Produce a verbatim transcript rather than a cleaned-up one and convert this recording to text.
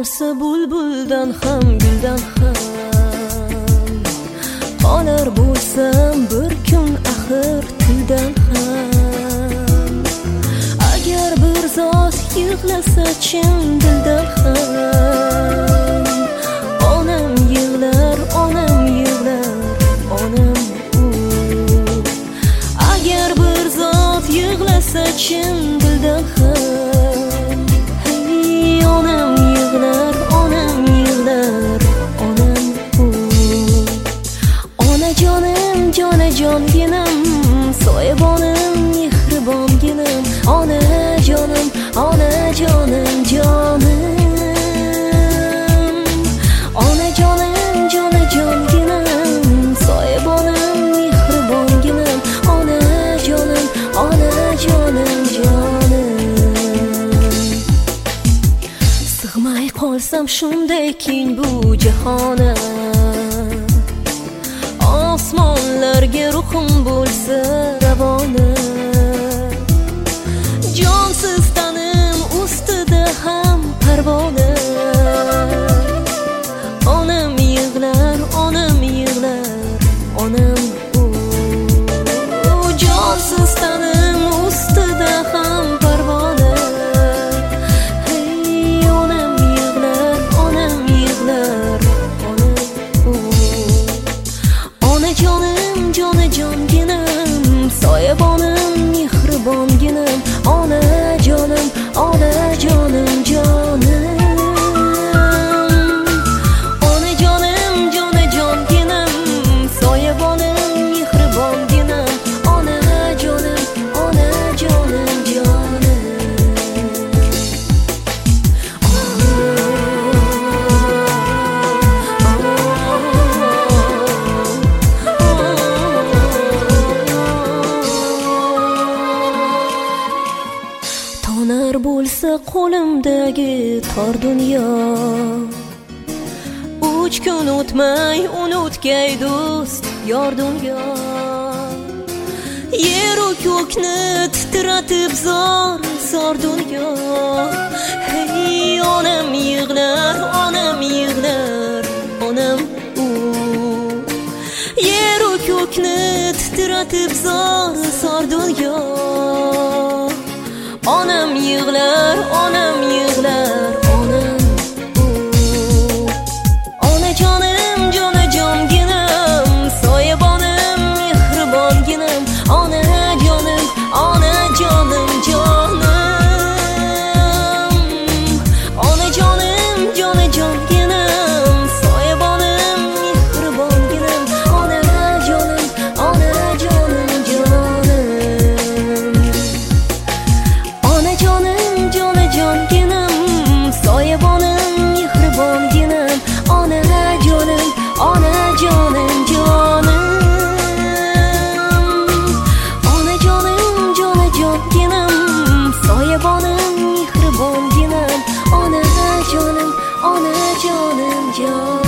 qolsa bulbuldan ham guldan ham, qolar bo'lsam bir kun axir tildan ham. Agar bir zot yig'lasa chin dildan ham, onam yig'lar, onam yig'lar, onam u. Agar bir zot yig'lasa chin dildan ham, hey onam yig'lar, onam yig'lar, onam u. Onajonim, jonajonginam, soyabonim, mehribonginam, onajonim, onajonim, jonim. Onajonim, jonajonginam, soyabonim, mehribonginam, onajonim, onajonim, jonim. Sig'may qolsam shunday keng bu jahona, osmonlarga ruhim bo'lsa ravona. Jonsiz tanim ustida ham parvona. Onam yig'lar, onam yig'lar, onam u. Jonsiz tanim ustida ham parvona. Hey onam yig'lar, onam yig'lar, onam u. Onajonim, jonajonginam, soyabonim, mehribonginam, onajonim, onajonim, jonim. Onajonim, jonajonginam, soyabonim, mehribonginam, onajonim, onajonim, jonim. Tonar bo'lsa qo'limdagi tor dunyo, uch kun o'tmay unutgay do'st yor dunyo. Yeru ko'kni titratib zor zor dunyo. Hey onam yig'lar, onam yig'lar, onam u. Yeru ko'kni titratib zor zor dunyo. Onam yig'lar, onam yig'lar, onam u. Onajonim, jonajonginam, soyabonim, mehribonginam, onajonim, onajonim, jonim. Onajonim, jonajonginam, soyabonim, mehribonginam, onajonim, onajonim, jonim. Onajonim, jonajonginam, soyabonim, mehribonginam, onajonim, onajonim, jonim. Onajonim, jonajonginam, soyabonim, mehribonginam, onajonim, onajonim, jonim.